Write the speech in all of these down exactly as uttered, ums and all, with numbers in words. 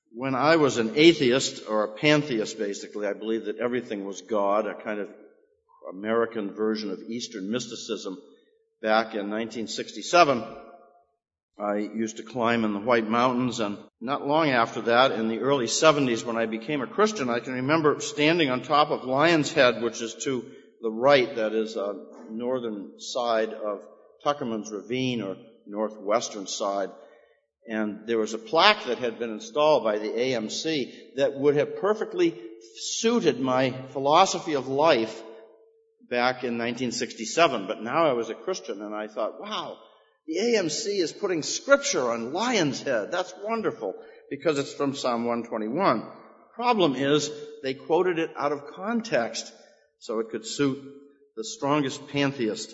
when I was an atheist, or a pantheist basically, I believed that everything was God, a kind of American version of Eastern mysticism. Back in nineteen sixty-seven, I used to climb in the White Mountains, and not long after that, in the early seventies, when I became a Christian, I can remember standing on top of Lion's Head, which is to the right, that is a northern side of Tuckerman's Ravine, or northwestern side, and there was a plaque that had been installed by the A M C that would have perfectly suited my philosophy of life back in nineteen sixty-seven, but now I was a Christian, and I thought, wow, the A M C is putting scripture on Lion's Head. That's wonderful, because it's from Psalm one twenty-one. Problem is, they quoted it out of context, so it could suit the strongest pantheist.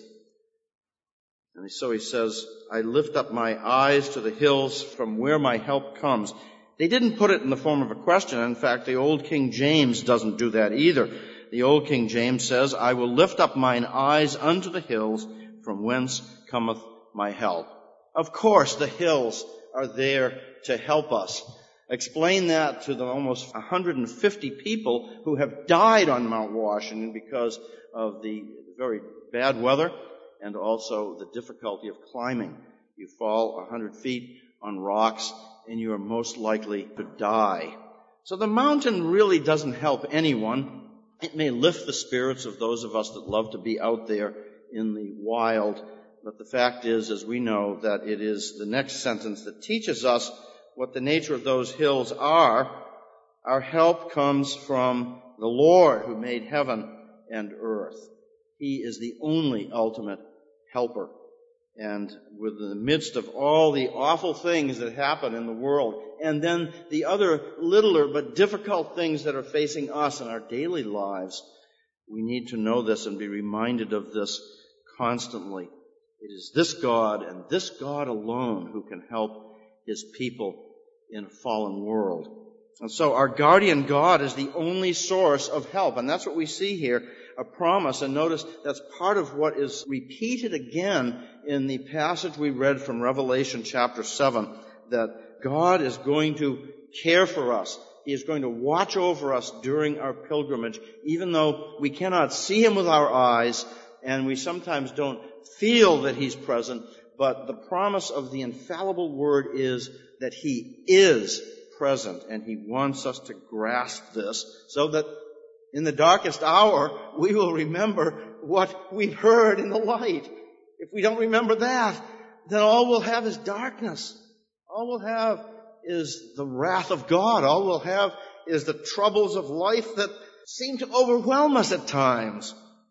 And so he says, I lift up my eyes to the hills from where my help comes. They didn't put it in the form of a question. In fact, the old King James doesn't do that either. The old King James says, I will lift up mine eyes unto the hills, from whence cometh my help. Of course, the hills are there to help us. Explain that to the almost one hundred fifty people who have died on Mount Washington because of the very bad weather and also the difficulty of climbing. You fall one hundred feet on rocks, and you are most likely to die. So the mountain really doesn't help anyone. It may lift the spirits of those of us that love to be out there in the wild, but the fact is, as we know, that it is the next sentence that teaches us what the nature of those hills are. Our help comes from the Lord who made heaven and earth. He is the only ultimate helper. And within the midst of all the awful things that happen in the world, and then the other littler but difficult things that are facing us in our daily lives, we need to know this and be reminded of this constantly. It is this God and this God alone who can help His people in a fallen world. And so our guardian God is the only source of help, and that's what we see here, a promise. And notice that's part of what is repeated again in the passage we read from Revelation chapter seven, that God is going to care for us. He is going to watch over us during our pilgrimage, even though we cannot see Him with our eyes, and we sometimes don't feel that He's present, but the promise of the infallible Word is that He is present, and He wants us to grasp this so that in the darkest hour we will remember what we've heard in the light. If we don't remember that, then all we'll have is darkness. All we'll have is the wrath of God. All we'll have is the troubles of life that seem to overwhelm us at times.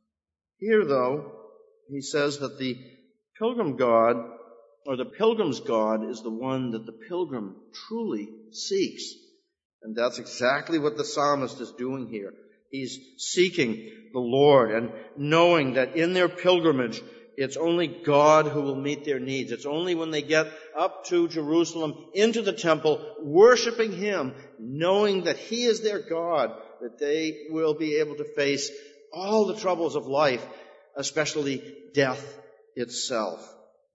Here, though, he says that the pilgrim God, or the pilgrim's God, is the one that the pilgrim truly seeks. And that's exactly what the psalmist is doing here. He's seeking the Lord and knowing that in their pilgrimage, it's only God who will meet their needs. It's only when they get up to Jerusalem, into the temple, worshiping Him, knowing that He is their God, that they will be able to face all the troubles of life, especially death itself.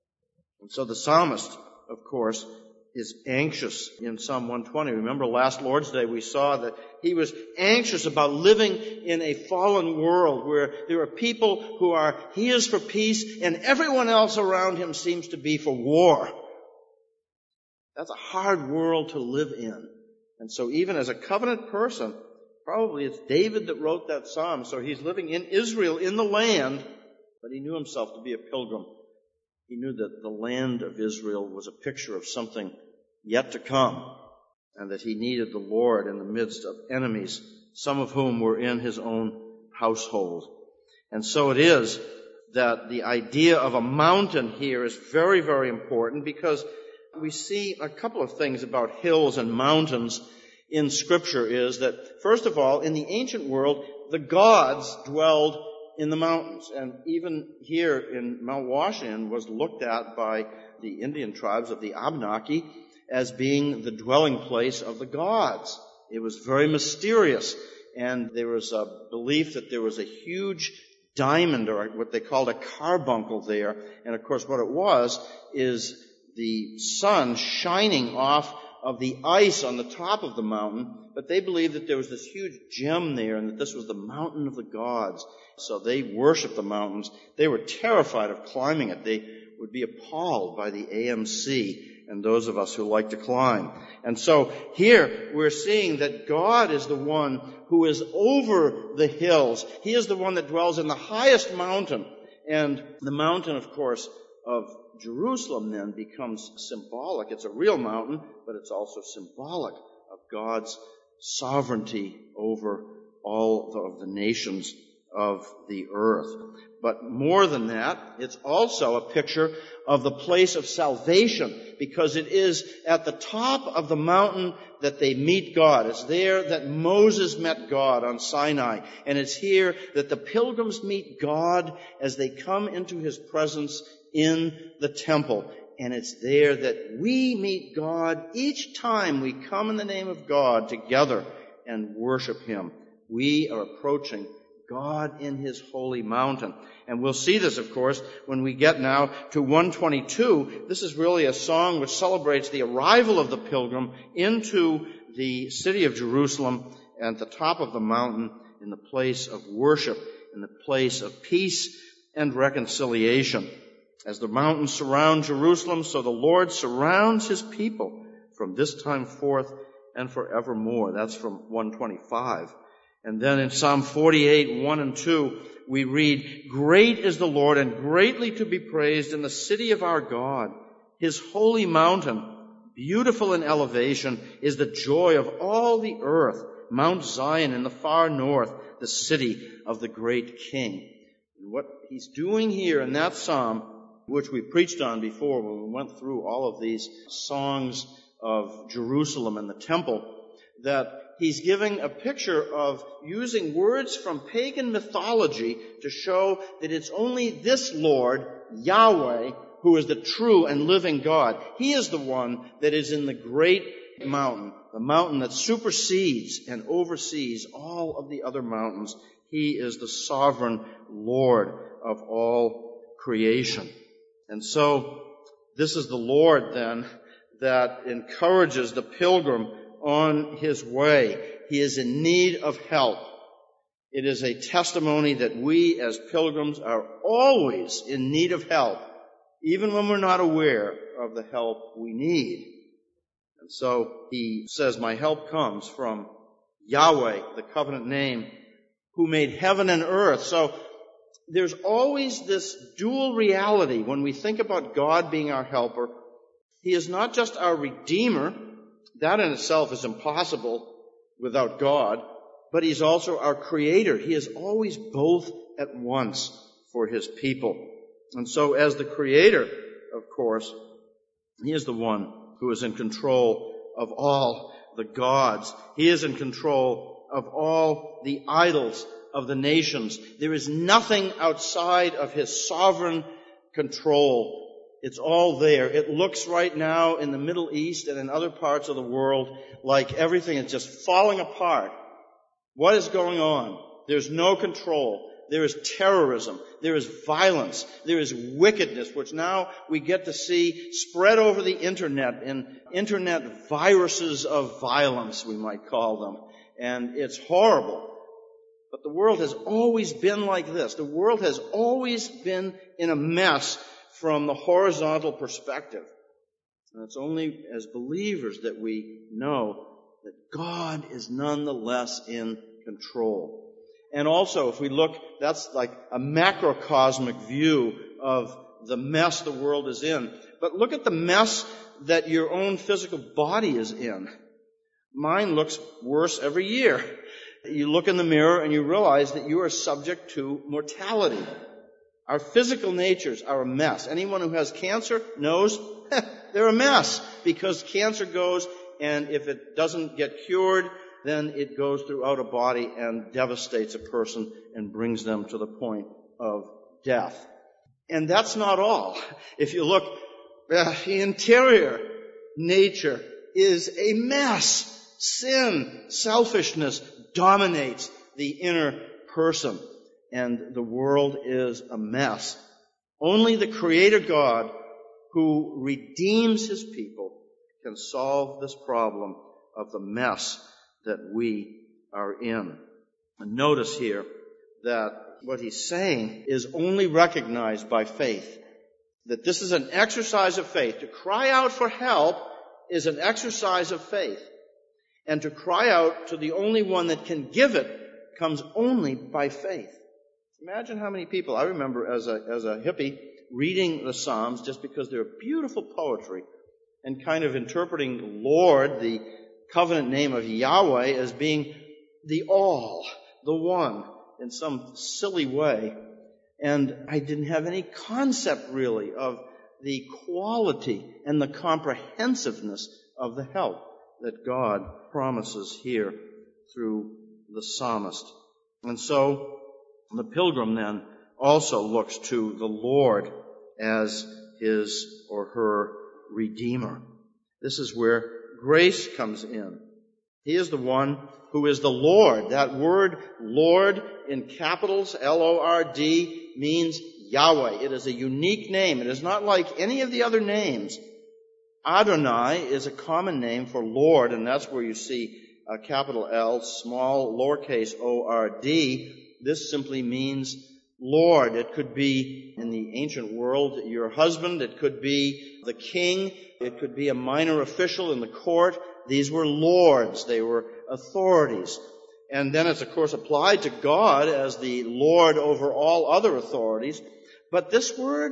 And so the psalmist, of course, is anxious in Psalm one twenty. Remember last Lord's Day we saw that he was anxious about living in a fallen world where there are people who are his for peace and everyone else around him seems to be for war. That's a hard world to live in. And so even as a covenant person, probably it's David that wrote that psalm, so he's living in Israel, in the land, but he knew himself to be a pilgrim. He knew that the land of Israel was a picture of something yet to come, and that he needed the Lord in the midst of enemies, some of whom were in his own household. And so it is that the idea of a mountain here is very, very important, because we see a couple of things about hills and mountains in Scripture. Is that, first of all, in the ancient world, the gods dwelled in the mountains. And even here in Mount Washington was looked at by the Indian tribes of the Abenaki as being the dwelling place of the gods. It was very mysterious. And there was a belief that there was a huge diamond, or what they called a carbuncle there. And of course what it was is the sun shining off of the ice on the top of the mountain, but they believed that there was this huge gem there and that this was the mountain of the gods. So they worshiped the mountains. They were terrified of climbing it. They would be appalled by the A M C and those of us who like to climb. And so here we're seeing that God is the one who is over the hills. He is the one that dwells in the highest mountain. And the mountain, of course, of Jerusalem then becomes symbolic. It's a real mountain, but it's also symbolic of God's sovereignty over all of the nations of the earth. But more than that, it's also a picture of the place of salvation, because it is at the top of the mountain that they meet God. It's there that Moses met God on Sinai. And it's here that the pilgrims meet God as they come into his presence in the temple. And it's there that we meet God each time we come in the name of God together and worship him. We are approaching God in his holy mountain. And we'll see this, of course, when we get now to one twenty-two. This is really a song which celebrates the arrival of the pilgrim into the city of Jerusalem at the top of the mountain in the place of worship, in the place of peace and reconciliation. As the mountains surround Jerusalem, so the Lord surrounds his people from this time forth and forevermore. That's from one twenty-five. And then in Psalm forty-eight, one and two, we read, "Great is the Lord and greatly to be praised in the city of our God. His holy mountain, beautiful in elevation, is the joy of all the earth. Mount Zion in the far north, the city of the great King." And what he's doing here in that psalm, which we preached on before when we went through all of these songs of Jerusalem and the temple, that he's giving a picture of using words from pagan mythology to show that it's only this Lord, Yahweh, who is the true and living God. He is the one that is in the great mountain, the mountain that supersedes and oversees all of the other mountains. He is the sovereign Lord of all creation. And so this is the Lord then that encourages the pilgrim on his way. He is in need of help. It is a testimony that we as pilgrims are always in need of help, even when we're not aware of the help we need. And so he says, "My help comes from Yahweh," the covenant name, "who made heaven and earth." So there's always this dual reality when we think about God being our helper. He is not just our Redeemer. That in itself is impossible without God. But he's also our Creator. He is always both at once for his people. And so as the Creator, of course, he is the one who is in control of all the gods. He is in control of all the idols of the nations. There is nothing outside of his sovereign control. It's all there. It looks right now in the Middle East and in other parts of the world like everything is just falling apart. What is going on? There's no control. There is terrorism. There is violence. There is wickedness, which now we get to see spread over the internet in internet viruses of violence, we might call them. And it's horrible. But the world has always been like this. The world has always been in a mess from the horizontal perspective. And it's only as believers that we know that God is nonetheless in control. And also, if we look, that's like a macrocosmic view of the mess the world is in. But look at the mess that your own physical body is in. Mine looks worse every year. You look in the mirror and you realize that you are subject to mortality. Our physical natures are a mess. Anyone who has cancer knows they're a mess, because cancer goes, and if it doesn't get cured, then it goes throughout a body and devastates a person and brings them to the point of death. And that's not all. If you look, uh, the interior nature is a mess. Sin, selfishness dominates the inner person. And the world is a mess. Only the Creator God, who redeems his people can solve this problem of the mess that we are in. And notice here that what he's saying is only recognized by faith. That this is an exercise of faith. To cry out for help is an exercise of faith. And to cry out to the only one that can give it comes only by faith. Imagine how many people, I remember as a, as a hippie, reading the Psalms just because they're beautiful poetry and kind of interpreting Lord, the covenant name of Yahweh, as being the all, the one, in some silly way. And I didn't have any concept really of the quality and the comprehensiveness of the help that God promises here through the psalmist. And so the pilgrim then also looks to the Lord as his or her Redeemer. This is where grace comes in. He is the one who is the Lord. That word Lord in capitals, L O R D, means Yahweh. It is a unique name. It is not like any of the other names. Adonai is a common name for Lord, and that's where you see a capital L, small, lowercase O R D. This simply means Lord. It could be, in the ancient world, your husband. It could be the king. It could be a minor official in the court. These were lords. They were authorities. And then it's, of course, applied to God as the Lord over all other authorities. But this word,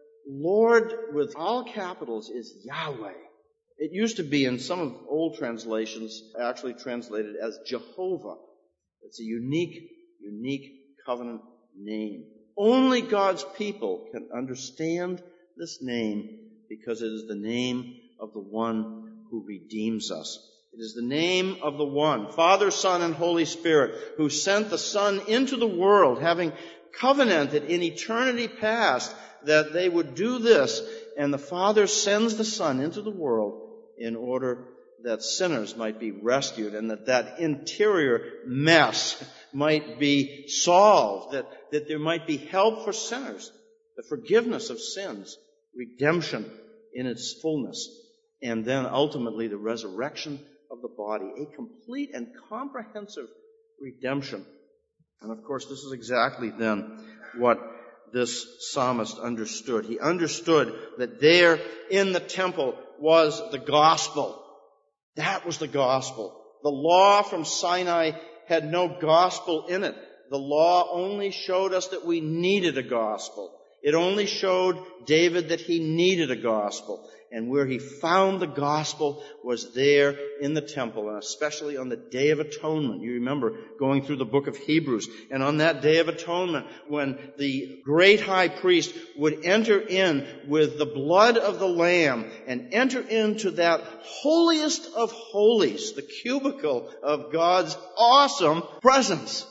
Lord, with all capitals, is Yahweh. It used to be, in some of old translations, actually translated as Jehovah. It's a unique, unique covenant name. Only God's people can understand this name because it is the name of the one who redeems us. It is the name of the one, Father, Son, and Holy Spirit, who sent the Son into the world, having covenanted in eternity past that they would do this, and the Father sends the Son into the world in order that sinners might be rescued and that that interior mess might be solved, that, that there might be help for sinners, the forgiveness of sins, redemption in its fullness, and then ultimately the resurrection of the body, a complete and comprehensive redemption. And of course, this is exactly then what this psalmist understood. He understood that there in the temple was the gospel. That was the gospel. The law from Sinai had no gospel in it. The law only showed us that we needed a gospel. It only showed David that he needed a gospel. And where he found the gospel was there in the temple, and especially on the Day of Atonement. You remember going through the book of Hebrews. And on that Day of Atonement, when the great high priest would enter in with the blood of the Lamb and enter into that holiest of holies, the cubicle of God's awesome presence.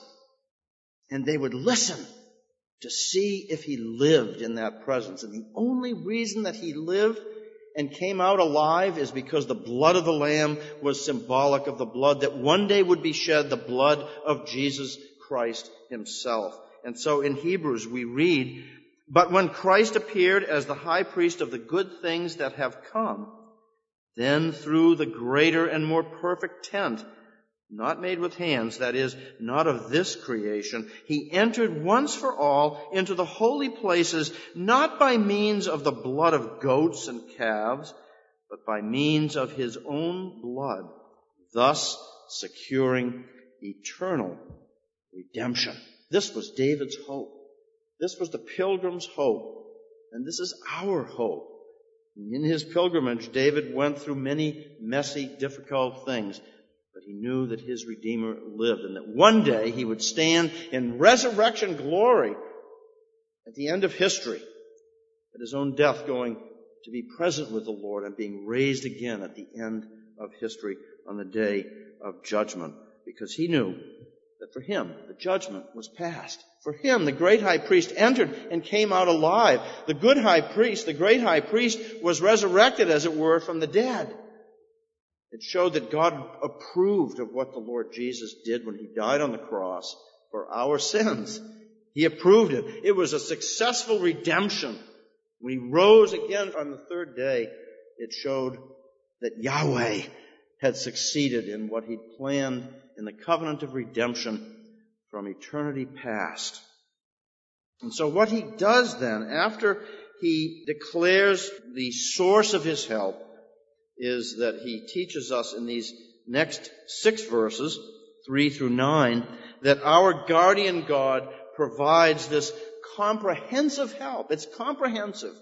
And they would listen to see if he lived in that presence. And the only reason that he lived and came out alive is because the blood of the Lamb was symbolic of the blood that one day would be shed, the blood of Jesus Christ himself. And so in Hebrews we read, "But when Christ appeared as the high priest of the good things that have come, then through the greater and more perfect tent, not made with hands, that is, not of this creation, he entered once for all into the holy places, not by means of the blood of goats and calves, but by means of his own blood, thus securing eternal redemption." This was David's hope. This was the pilgrim's hope. And this is our hope. In his pilgrimage, David went through many messy, difficult things. But he knew that his Redeemer lived and that one day he would stand in resurrection glory at the end of history, at his own death, going to be present with the Lord and being raised again at the end of history on the day of judgment. Because he knew that for him, the judgment was past. For him, the great high priest entered and came out alive. The good high priest, the great high priest, was resurrected, as it were, from the dead. It showed that God approved of what the Lord Jesus did when he died on the cross for our sins. He approved it. It was a successful redemption. When he rose again on the third day, it showed that Yahweh had succeeded in what he'd planned in the covenant of redemption from eternity past. And so what he does then, after he declares the source of his help, is that he teaches us in these next six verses, three through nine, that our guardian God provides this comprehensive help. It's comprehensive.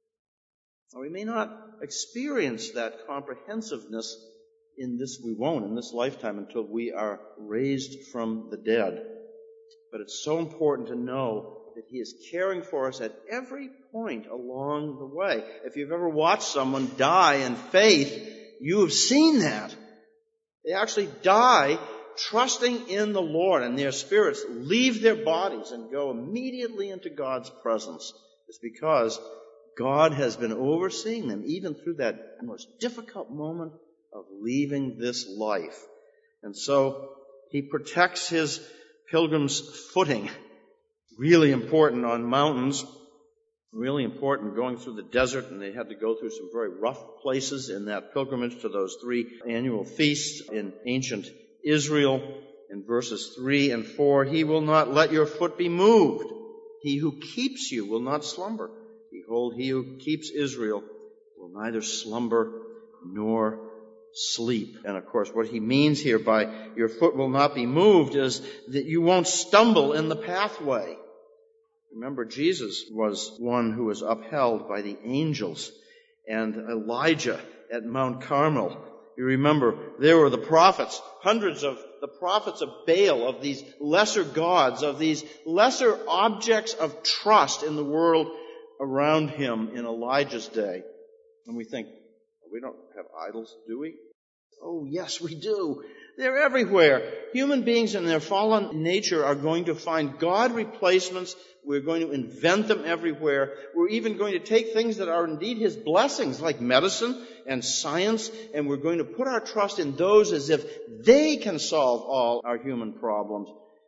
Now, we may not experience that comprehensiveness in this, we won't in this lifetime until we are raised from the dead. But it's so important to know that he is caring for us at every point along the way. If you've ever watched someone die in faith, you have seen that. They actually die trusting in the Lord, and their spirits leave their bodies and go immediately into God's presence. It's because God has been overseeing them, even through that most difficult moment of leaving this life. And so he protects his pilgrim's footing. Really important on mountains, really important going through the desert, and they had to go through some very rough places in that pilgrimage to those three annual feasts in ancient Israel. In verses three and four, he will not let your foot be moved. He who keeps you will not slumber. Behold, he who keeps Israel will neither slumber nor sleep. And of course, what he means here by your foot will not be moved is that you won't stumble in the pathway. Remember, Jesus was one who was upheld by the angels, and Elijah at Mount Carmel. You remember, there were the prophets, hundreds of the prophets of Baal, of these lesser gods, of these lesser objects of trust in the world around him in Elijah's day. And we think, we don't have idols, do we? Oh, yes, we do. They're everywhere. Human beings in their fallen nature are going to find God replacements. We're going to invent them everywhere. We're even going to take things that are indeed his blessings, like medicine and science, and we're going to put our trust in those as if they can solve all our human problems.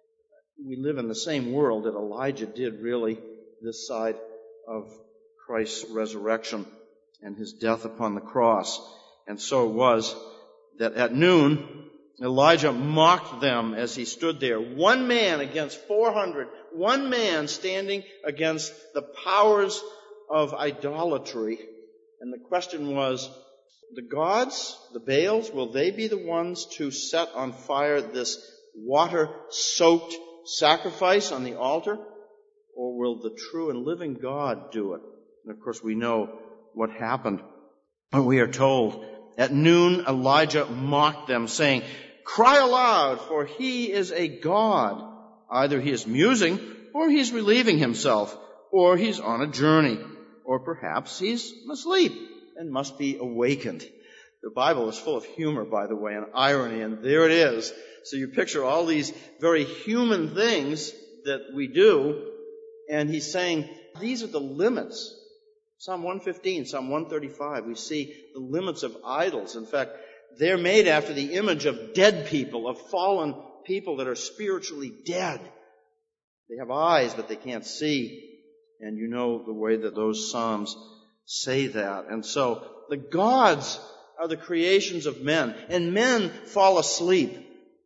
We live in the same world that Elijah did, really, this side of Christ's resurrection and his death upon the cross. And so it was that at noon, Elijah mocked them as he stood there. One man against four hundred. One man standing against the powers of idolatry. And the question was, the gods, the Baals, will they be the ones to set on fire this water-soaked sacrifice on the altar? Or will the true and living God do it? And of course we know what happened. We are told, at noon Elijah mocked them, saying, "Cry aloud, for he is a god. Either he is musing, or he's relieving himself, or he's on a journey, or perhaps he's asleep and must be awakened." The Bible is full of humor, by the way, and irony, and there it is. So you picture all these very human things that we do, and he's saying, these are the limits. Psalm one fifteen, Psalm one thirty-five, we see the limits of idols. In fact, they're made after the image of dead people, of fallen people that are spiritually dead. They have eyes, but they can't see. And you know the way that those psalms say that. And so the gods are the creations of men, and men fall asleep.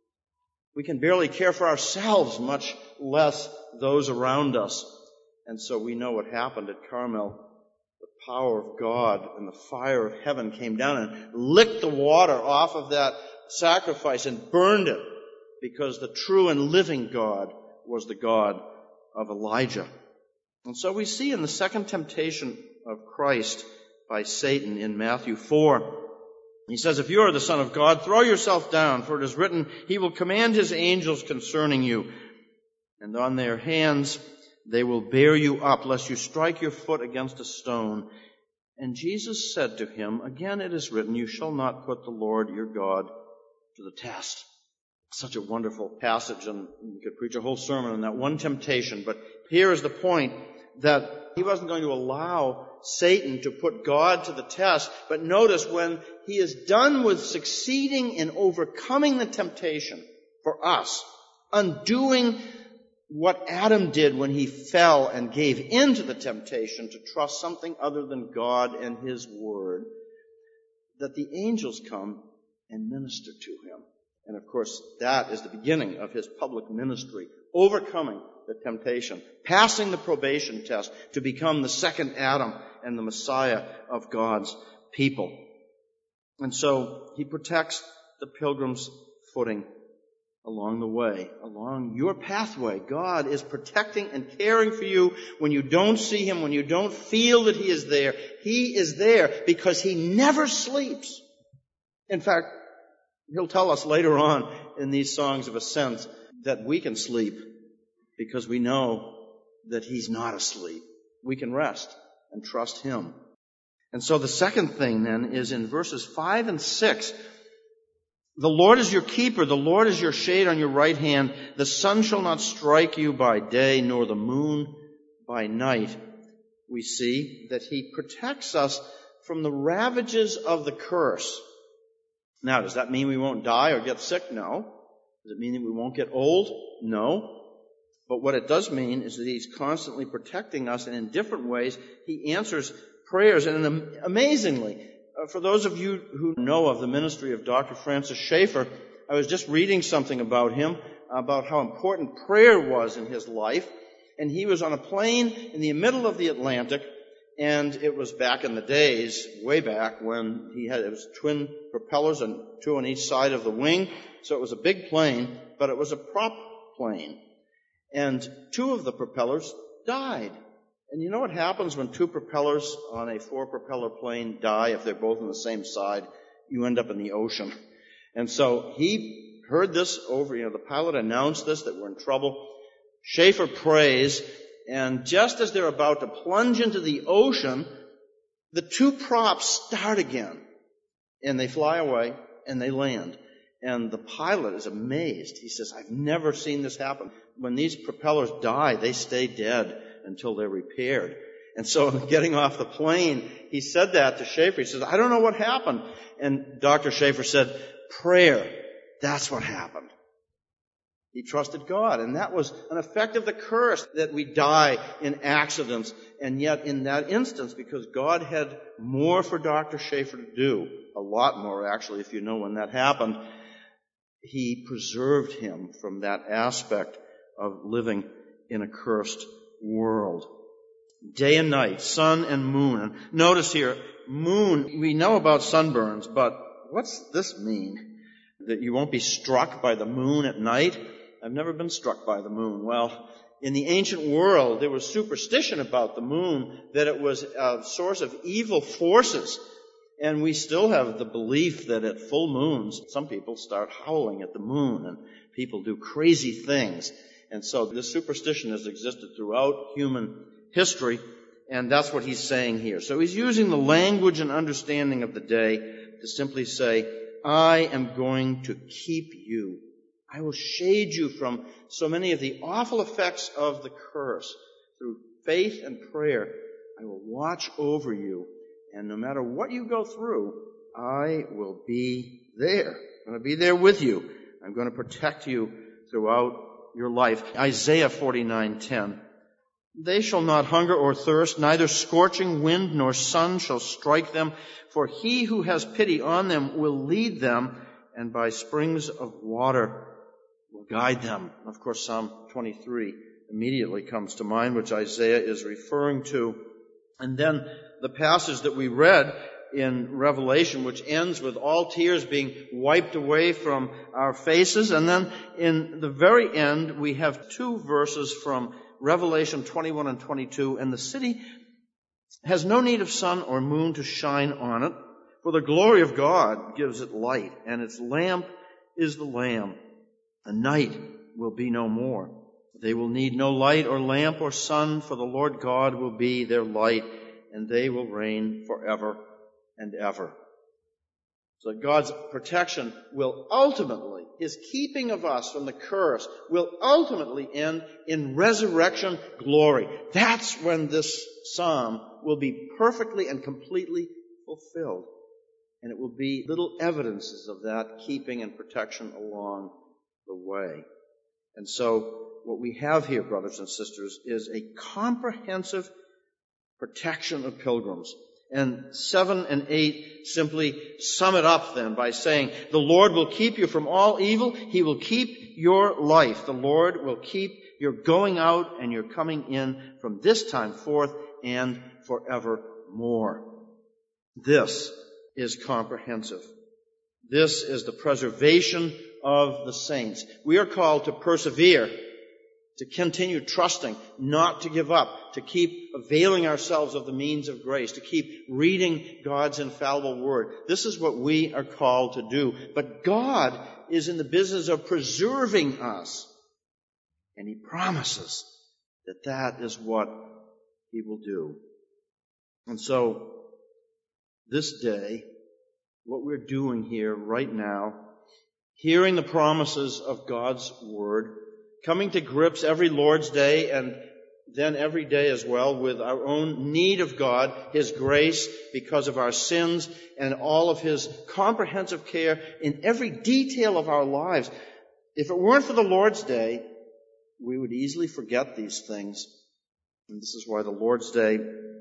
We can barely care for ourselves, much less those around us. And so we know what happened at Carmel. The power of God and the fire of heaven came down and licked the water off of that sacrifice and burned it, because the true and living God was the God of Elijah. And so we see in the second temptation of Christ by Satan in Matthew four, he says, "If you are the Son of God, throw yourself down, for it is written, he will command his angels concerning you, and on their hands they will bear you up, lest you strike your foot against a stone." And Jesus said to him, "Again it is written, you shall not put the Lord your God to the test." Such a wonderful passage, and we could preach a whole sermon on that one temptation. But here is the point, that he wasn't going to allow Satan to put God to the test. But notice, when he is done with succeeding in overcoming the temptation for us, undoing what Adam did when he fell and gave in to the temptation to trust something other than God and his word, that the angels come and minister to him. And of course, that is the beginning of his public ministry, overcoming the temptation, passing the probation test to become the second Adam and the Messiah of God's people. And so he protects the pilgrim's footing along the way, along your pathway. God is protecting and caring for you when you don't see him, when you don't feel that he is there. He is there because he never sleeps. In fact, he'll tell us later on in these songs of ascent that we can sleep because we know that he's not asleep. We can rest and trust him. And so the second thing then is in verses five and six, the Lord is your keeper, the Lord is your shade on your right hand. The sun shall not strike you by day, nor the moon by night. We see that he protects us from the ravages of the curse. Now, does that mean we won't die or get sick? No. Does it mean that we won't get old? No. But what it does mean is that he's constantly protecting us, and in different ways he answers prayers. And amazingly, for those of you who know of the ministry of Doctor Francis Schaeffer, I was just reading something about him, about how important prayer was in his life. And he was on a plane in the middle of the Atlantic, and it was back in the days, way back, when he had, it was twin propellers and two on each side of the wing. So it was a big plane, but it was a prop plane. And two of the propellers died. And you know what happens when two propellers on a four-propeller plane die? If they're both on the same side, you end up in the ocean. And so he heard this over, you know, the pilot announced this, that we're in trouble. Schaeffer prays, and just as they're about to plunge into the ocean, the two props start again. And they fly away, and they land. And the pilot is amazed. He says, I've never seen this happen. When these propellers die, they stay dead until they're repaired. And so getting off the plane, he said that to Schaeffer. He says, I don't know what happened. And Doctor Schaeffer said, prayer. That's what happened. He trusted God. And that was an effect of the curse, that we die in accidents. And yet in that instance, because God had more for Doctor Schaeffer to do, a lot more actually, if you know when that happened, he preserved him from that aspect of living in a cursed world. Day and night, sun and moon. And notice here, moon, we know about sunburns, but what's this mean? That you won't be struck by the moon at night? I've never been struck by the moon. Well, in the ancient world, there was superstition about the moon, that it was a source of evil forces. And we still have the belief that at full moons, some people start howling at the moon, and people do crazy things. And so this superstition has existed throughout human history, and that's what he's saying here. So he's using the language and understanding of the day to simply say, I am going to keep you. I will shade you from so many of the awful effects of the curse. Through faith and prayer, I will watch over you. And no matter what you go through, I will be there. I'm going to be there with you. I'm going to protect you throughout your life. Isaiah forty-nine ten. They shall not hunger or thirst, neither scorching wind nor sun shall strike them, for he who has pity on them will lead them, and by springs of water will guide them. Of course, Psalm twenty-three immediately comes to mind, which Isaiah is referring to. And then the passage that we read in Revelation, which ends with all tears being wiped away from our faces. And then in the very end, we have two verses from Revelation twenty-one and twenty-two. And the city has no need of sun or moon to shine on it, for the glory of God gives it light, and its lamp is the Lamb. The night will be no more. They will need no light or lamp or sun, for the Lord God will be their light, and they will reign forever and ever. So God's protection will ultimately, his keeping of us from the curse, will ultimately end in resurrection glory. That's when this psalm will be perfectly and completely fulfilled. And it will be little evidences of that keeping and protection along the way. And so what we have here, brothers and sisters, is a comprehensive protection of pilgrims. And seven and eight simply sum it up then by saying, the Lord will keep you from all evil. He will keep your life. The Lord will keep your going out and your coming in from this time forth and forevermore. This is comprehensive. This is the preservation of the saints. We are called to persevere, to continue trusting, not to give up, to keep availing ourselves of the means of grace, to keep reading God's infallible word. This is what we are called to do. But God is in the business of preserving us. And He promises that that is what He will do. And so, this day, what we're doing here right now, hearing the promises of God's word, coming to grips every Lord's Day and then every day as well with our own need of God, His grace because of our sins, and all of His comprehensive care in every detail of our lives. If it weren't for the Lord's Day, we would easily forget these things. And this is why the Lord's Day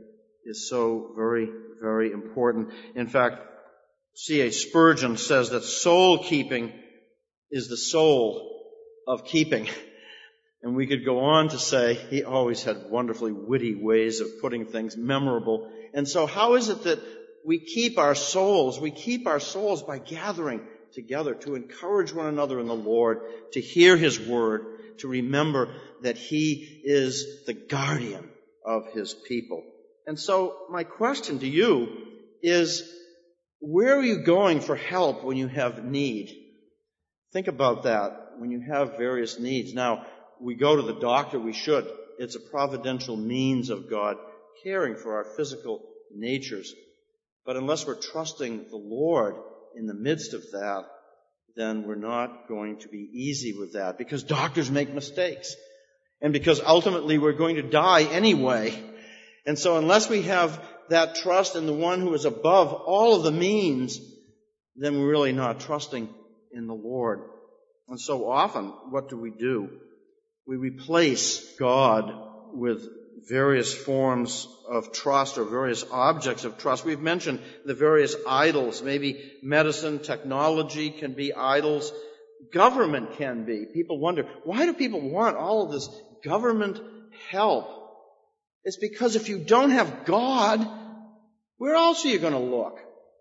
is so very, very important. In fact, C H Spurgeon says that soul keeping is the soul of keeping. And we could go on to say, he always had wonderfully witty ways of putting things memorable. And so how is it that we keep our souls? We keep our souls by gathering together to encourage one another in the Lord, to hear His word, to remember that He is the guardian of His people. And so my question to you is, where are you going for help when you have need? Think about that when you have various needs. Now, we go to the doctor, we should. It's a providential means of God caring for our physical natures. But unless we're trusting the Lord in the midst of that, then we're not going to be easy with that, because doctors make mistakes. And because ultimately we're going to die anyway. And so unless we have that trust in the one who is above all of the means, then we're really not trusting in the Lord. And so often, what do we do? We replace God with various forms of trust or various objects of trust. We've mentioned the various idols. Maybe medicine, technology can be idols. Government can be. People wonder, why do people want all of this government help? It's because if you don't have God, where else are you going to look?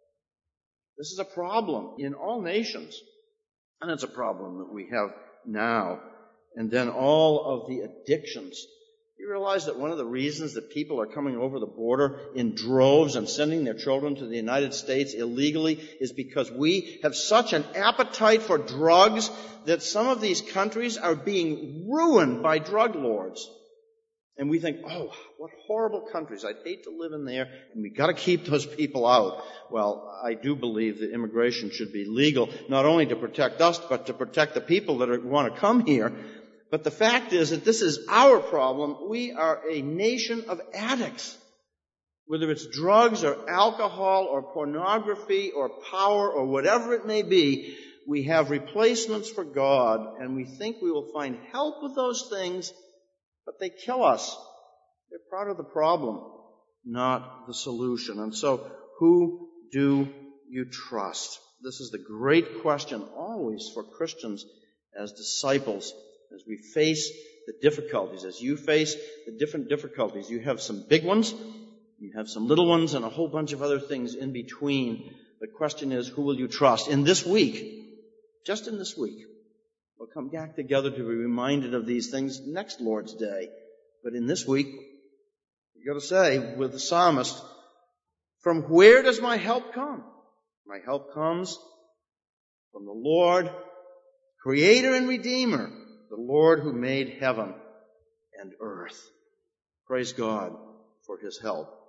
This is a problem in all nations. And it's a problem that we have now. And then all of the addictions. You realize that one of the reasons that people are coming over the border in droves and sending their children to the United States illegally is because we have such an appetite for drugs that some of these countries are being ruined by drug lords. And we think, oh, what horrible countries. I'd hate to live in there, and we've got to keep those people out. Well, I do believe that immigration should be legal, not only to protect us, but to protect the people that are, want to come here. But the fact is that this is our problem. We are a nation of addicts. Whether it's drugs or alcohol or pornography or power or whatever it may be, we have replacements for God, and we think we will find help with those things, but they kill us. They're part of the problem, not the solution. And so, who do you trust? This is the great question always for Christians as disciples, as we face the difficulties, as you face the different difficulties. You have some big ones, you have some little ones, and a whole bunch of other things in between. The question is, who will you trust? In this week, just in this week, we'll come back together to be reminded of these things next Lord's Day. But in this week, you've got to say with the psalmist, from where does my help come? My help comes from the Lord, Creator and Redeemer, the Lord who made heaven and earth. Praise God for His help.